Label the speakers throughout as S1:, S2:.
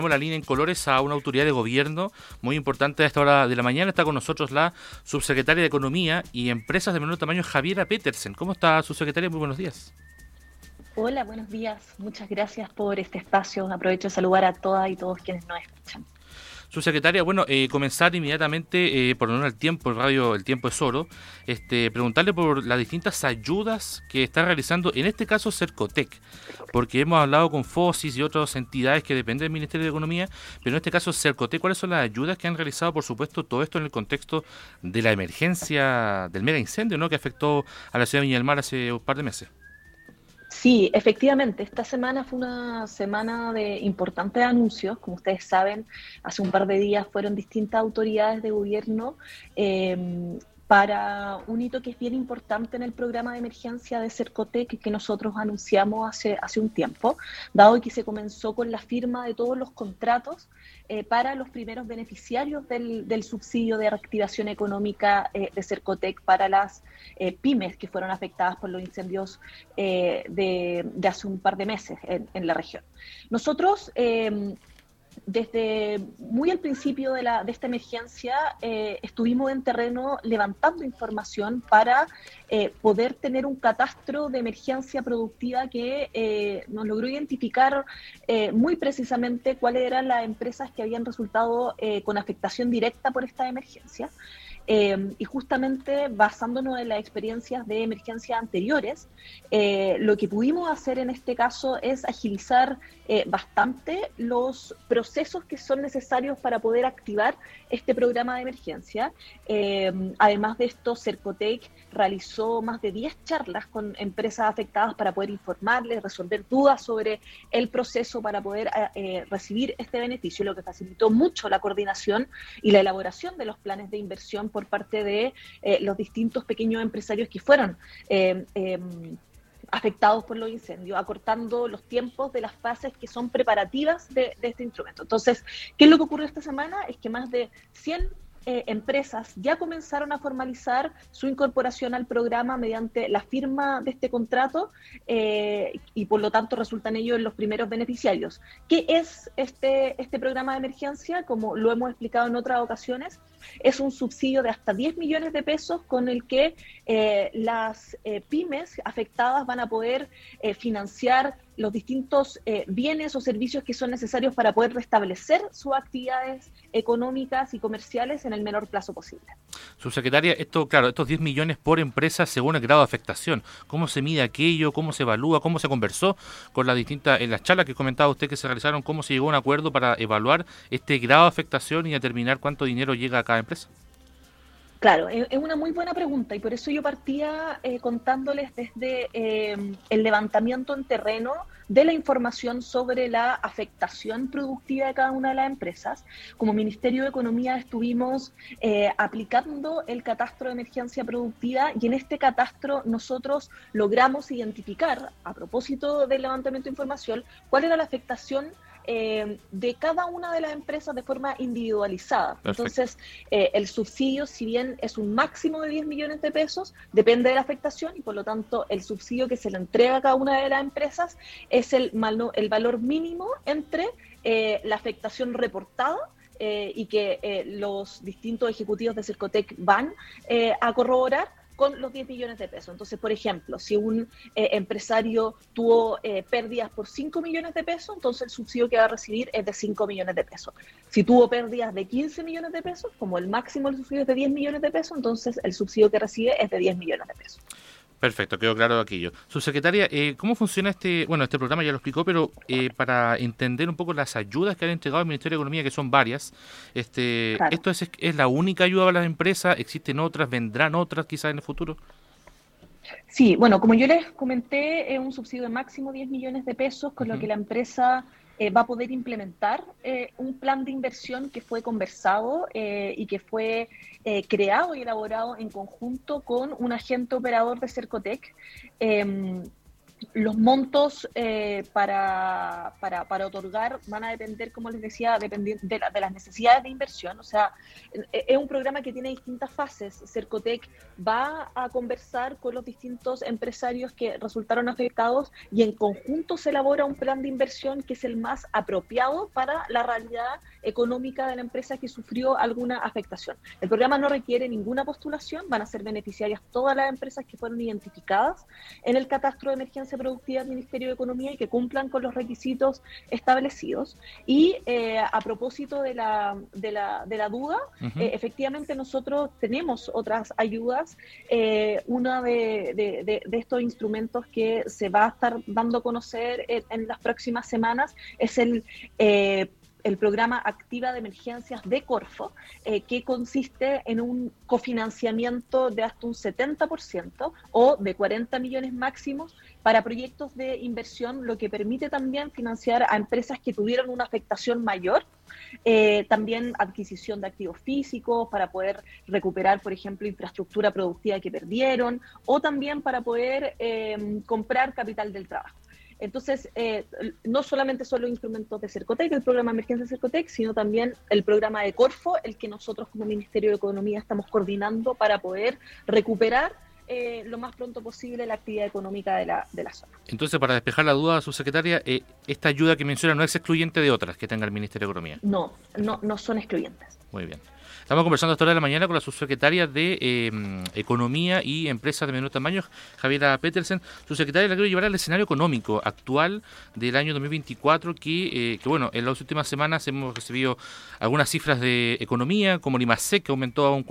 S1: La línea en colores a una autoridad de gobierno muy importante a esta hora de la mañana. Está con nosotros la subsecretaria de Economía y Empresas de Menor Tamaño, Javiera Petersen. ¿Cómo está, subsecretaria? Muy buenos días.
S2: Hola, buenos días. Muchas gracias por este espacio. Aprovecho de saludar a todas y todos quienes nos escuchan.
S1: Subsecretaria, bueno, comenzar inmediatamente, por honor al tiempo, el radio El Tiempo es Oro, preguntarle por las distintas ayudas que está realizando, en este caso Cercotec, porque hemos hablado con FOSIS y otras entidades que dependen del Ministerio de Economía, pero en este caso Cercotec, ¿cuáles son las ayudas que han realizado? Por supuesto, todo esto en el contexto de la emergencia del mega incendio, ¿no?, que afectó a la ciudad de Viña del Mar hace un par de meses.
S2: Sí, efectivamente, esta semana fue una semana de importantes anuncios. Como ustedes saben, hace un par de días fueron distintas autoridades de gobierno para un hito que es bien importante en el programa de emergencia de Cercotec que nosotros anunciamos hace un tiempo, dado que se comenzó con la firma de todos los contratos para los primeros beneficiarios del subsidio de reactivación económica de Cercotec para las pymes que fueron afectadas por los incendios de hace un par de meses en la región. Nosotros, desde muy al principio de esta emergencia, estuvimos en terreno levantando información para poder tener un catastro de emergencia productiva que nos logró identificar muy precisamente cuáles eran las empresas que habían resultado con afectación directa por esta emergencia. Y justamente basándonos en las experiencias de emergencias anteriores, lo que pudimos hacer en este caso es agilizar bastante los procesos que son necesarios para poder activar este programa de emergencia. Además de esto, Cercotec realizó más de 10 charlas con empresas afectadas para poder informarles, resolver dudas sobre el proceso para poder recibir este beneficio, lo que facilitó mucho la coordinación y la elaboración de los planes de inversión por parte de los distintos pequeños empresarios que fueron afectados por los incendios, acortando los tiempos de las fases que son preparativas de este instrumento. Entonces, ¿qué es lo que ocurrió esta semana? Es que más de 100 empresas ya comenzaron a formalizar su incorporación al programa mediante la firma de este contrato y por lo tanto resultan ellos los primeros beneficiarios. ¿Qué es este programa de emergencia? Como lo hemos explicado en otras ocasiones, es un subsidio de hasta 10 millones de pesos con el que las pymes afectadas van a poder financiar los distintos bienes o servicios que son necesarios para poder restablecer sus actividades económicas y comerciales en el menor plazo posible.
S1: Subsecretaria, estos 10 millones por empresa según el grado de afectación, ¿cómo se mide aquello? ¿Cómo se evalúa? ¿Cómo se conversó con las distintas, en las charlas que comentaba usted que se realizaron, cómo se llegó a un acuerdo para evaluar este grado de afectación y determinar cuánto dinero llega a cada empresa?
S2: Claro, es una muy buena pregunta y por eso yo partía contándoles desde el levantamiento en terreno de la información sobre la afectación productiva de cada una de las empresas. Como Ministerio de Economía estuvimos aplicando el catastro de emergencia productiva y en este catastro nosotros logramos identificar, a propósito del levantamiento de información, cuál era la afectación de cada una de las empresas de forma individualizada.
S1: Perfecto.
S2: Entonces, el subsidio, si bien es un máximo de 10 millones de pesos, depende de la afectación y por lo tanto el subsidio que se le entrega a cada una de las empresas es el valor mínimo entre la afectación reportada y que los distintos ejecutivos de Cercotec van a corroborar con los 10 millones de pesos. Entonces, por ejemplo, si un empresario tuvo pérdidas por 5 millones de pesos, entonces el subsidio que va a recibir es de 5 millones de pesos. Si tuvo pérdidas de 15 millones de pesos, como el máximo del subsidio es de 10 millones de pesos, entonces el subsidio que recibe es de 10 millones de pesos.
S1: Perfecto, quedó claro aquello. Subsecretaria, ¿cómo funciona este programa? Ya lo explicó, pero para entender un poco las ayudas que han entregado el Ministerio de Economía, que son varias,
S2: Claro.
S1: ¿esto es la única ayuda para las empresas? ¿Existen otras? ¿Vendrán otras quizás en el futuro?
S2: Sí, bueno, como yo les comenté, es un subsidio de máximo 10 millones de pesos, con lo que la empresa va a poder implementar un plan de inversión que fue conversado y que fue creado y elaborado en conjunto con un agente operador de Cercotec. Los montos para otorgar van a depender, como les decía, de las necesidades de inversión. O sea, es un programa que tiene distintas fases. Cercotec va a conversar con los distintos empresarios que resultaron afectados y en conjunto se elabora un plan de inversión que es el más apropiado para la realidad económica de la empresa que sufrió alguna afectación. El programa no requiere ninguna postulación, van a ser beneficiarias todas las empresas que fueron identificadas en el catastro de emergencia productiva del Ministerio de Economía y que cumplan con los requisitos establecidos. Y a propósito de la duda, efectivamente nosotros tenemos otras ayudas. Una de estos instrumentos que se va a estar dando a conocer en las próximas semanas es el programa Activa de Emergencias de Corfo, que consiste en un cofinanciamiento de hasta un 70% o de 40 millones máximos para proyectos de inversión, lo que permite también financiar a empresas que tuvieron una afectación mayor, también adquisición de activos físicos para poder recuperar, por ejemplo, infraestructura productiva que perdieron, o también para poder comprar capital del trabajo. Entonces, no solamente son los instrumentos de Cercotec, el programa de emergencia de Cercotec, sino también el programa de Corfo, el que nosotros como Ministerio de Economía estamos coordinando para poder recuperar lo más pronto posible la actividad económica de la zona.
S1: Entonces, para despejar la duda, subsecretaria, esta ayuda que menciona no es excluyente de otras que tenga el Ministerio de Economía.
S2: No son excluyentes.
S1: Muy bien. Estamos conversando hasta hora de la mañana con la subsecretaria de Economía y Empresas de Menor Tamaño, Javiera Petersen. Subsecretaria, la quiero llevar al escenario económico actual del año 2024, que bueno, en las últimas semanas hemos recibido algunas cifras de economía, como el IMASEC, que aumentó a un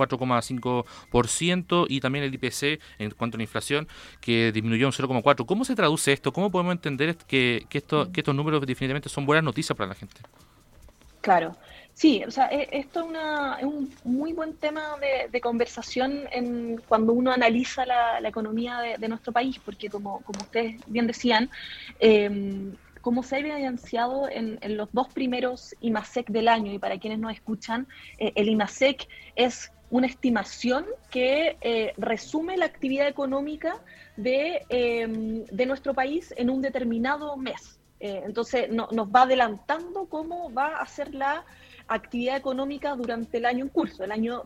S1: 4,5%, y también el IPC, en cuanto a la inflación, que disminuyó un 0,4%. ¿Cómo se traduce esto? ¿Cómo podemos entender que estos números definitivamente son buenas noticias para la gente?
S2: Claro. Sí, o sea, esto es un muy buen tema de conversación cuando uno analiza la economía de nuestro país, porque como ustedes bien decían, como se ha evidenciado en los dos primeros IMASEC del año, y para quienes nos escuchan, el IMASEC es una estimación que resume la actividad económica de nuestro país en un determinado mes. Entonces nos va adelantando cómo va a ser la actividad económica durante el año en curso, el año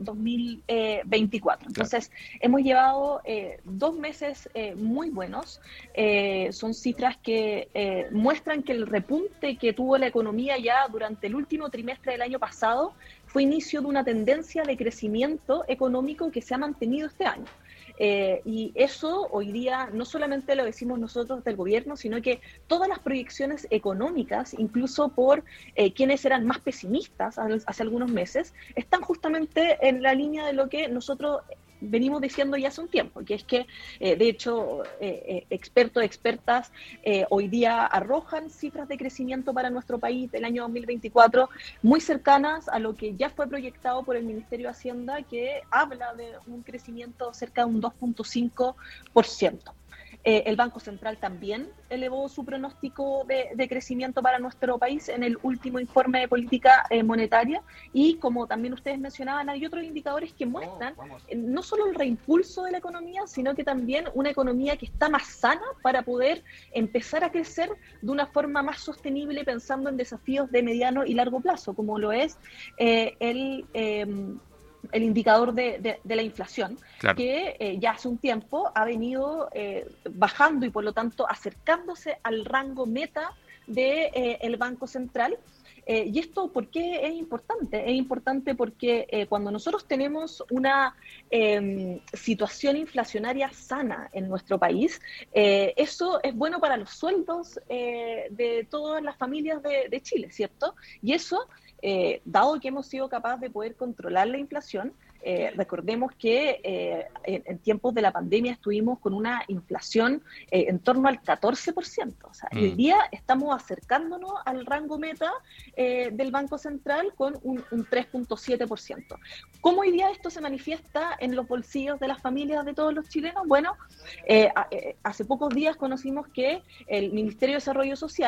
S2: 2024. Entonces, hemos llevado 2 meses muy buenos. Son cifras que muestran que el repunte que tuvo la economía ya durante el último trimestre del año pasado fue inicio de una tendencia de crecimiento económico que se ha mantenido este año. Y eso hoy día no solamente lo decimos nosotros del gobierno, sino que todas las proyecciones económicas, incluso por quienes eran más pesimistas hace algunos meses, están justamente en la línea de lo que nosotros venimos diciendo ya hace un tiempo, que es que, de hecho, expertos, expertas, hoy día arrojan cifras de crecimiento para nuestro país del año 2024 muy cercanas a lo que ya fue proyectado por el Ministerio de Hacienda, que habla de un crecimiento cerca de un 2,5%. El Banco Central también elevó su pronóstico de crecimiento para nuestro país en el último informe de política monetaria, y como también ustedes mencionaban, hay otros indicadores que muestran no solo el reimpulso de la economía, sino que también una economía que está más sana para poder empezar a crecer de una forma más sostenible, pensando en desafíos de mediano y largo plazo, como lo es el indicador de la inflación, claro, que ya hace un tiempo ha venido bajando y por lo tanto acercándose al rango meta del Banco Central. ¿Y esto por qué es importante? Es importante porque cuando nosotros tenemos una situación inflacionaria sana en nuestro país, eso es bueno para los sueldos de todas las familias de Chile, ¿cierto? Y eso, dado que hemos sido capaces de poder controlar la inflación, recordemos que en tiempos de la pandemia estuvimos con una inflación en torno al 14%. O sea, hoy día estamos acercándonos al rango meta del Banco Central con un 3,7%. ¿Cómo hoy día esto se manifiesta en los bolsillos de las familias de todos los chilenos? Bueno, hace pocos días conocimos que el Ministerio de Desarrollo Social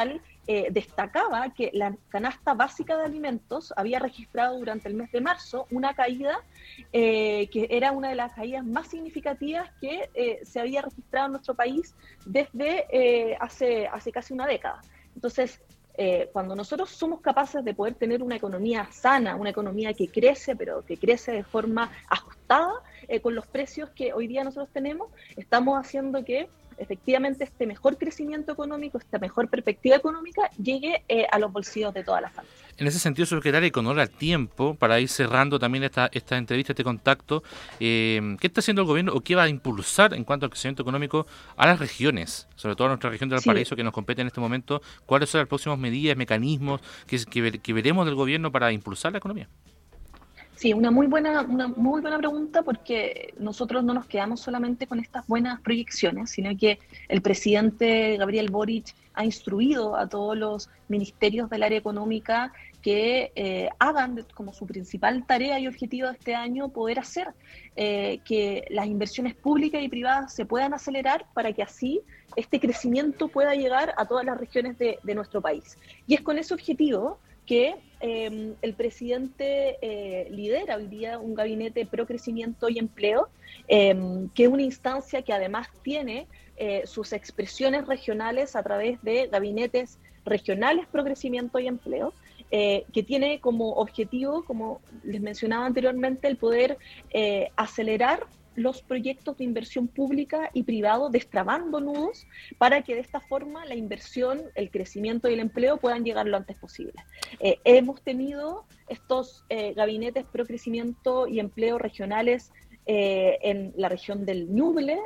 S2: destacaba que la canasta básica de alimentos había registrado durante el mes de marzo una caída que era una de las caídas más significativas que se había registrado en nuestro país desde hace casi una década. Entonces, cuando nosotros somos capaces de poder tener una economía sana, una economía que crece, pero que crece de forma ajustada con los precios que hoy día nosotros tenemos, estamos haciendo que efectivamente este mejor crecimiento económico, esta mejor perspectiva económica llegue a los bolsillos de todas las familias.
S1: En ese sentido, secretaria, con honor al tiempo, para ir cerrando también esta entrevista, este contacto, ¿qué está haciendo el gobierno o qué va a impulsar en cuanto al crecimiento económico a las regiones, sobre todo a nuestra región de Valparaíso, que nos compete en este momento? ¿Cuáles son las próximas medidas, mecanismos que veremos del gobierno para impulsar la economía?
S2: Sí, una muy buena pregunta, porque nosotros no nos quedamos solamente con estas buenas proyecciones, sino que el presidente Gabriel Boric ha instruido a todos los ministerios del área económica que hagan como su principal tarea y objetivo de este año poder hacer que las inversiones públicas y privadas se puedan acelerar para que así este crecimiento pueda llegar a todas las regiones de nuestro país. Y es con ese objetivo que el presidente lidera hoy día un gabinete pro crecimiento y empleo, que es una instancia que además tiene sus expresiones regionales a través de gabinetes regionales pro crecimiento y empleo, que tiene como objetivo, como les mencionaba anteriormente, el poder acelerar los proyectos de inversión pública y privado, destrabando nudos para que de esta forma la inversión, el crecimiento y el empleo puedan llegar lo antes posible. Hemos tenido estos gabinetes pro crecimiento y empleo regionales en la región del Ñuble,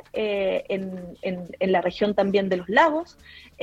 S2: en la región también de los lagos,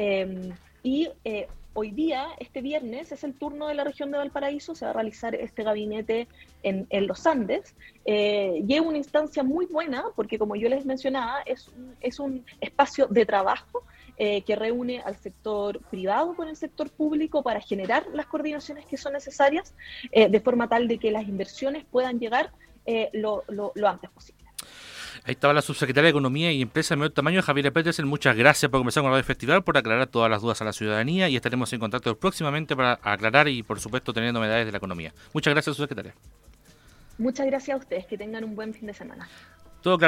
S2: y hoy día, este viernes, es el turno de la región de Valparaíso, se va a realizar este gabinete en los Andes, y es una instancia muy buena porque, como yo les mencionaba, es un espacio de trabajo que reúne al sector privado con el sector público para generar las coordinaciones que son necesarias, de forma tal de que las inversiones puedan llegar lo antes posible.
S1: Ahí estaba la subsecretaria de Economía y Empresa de Menor Tamaño, Javiera Petersen. Muchas gracias por conversar con Radio Festival, por aclarar todas las dudas a la ciudadanía, y estaremos en contacto próximamente para aclarar y, por supuesto, tener novedades de la economía. Muchas gracias, subsecretaria.
S2: Muchas gracias a ustedes, que tengan un buen fin de semana.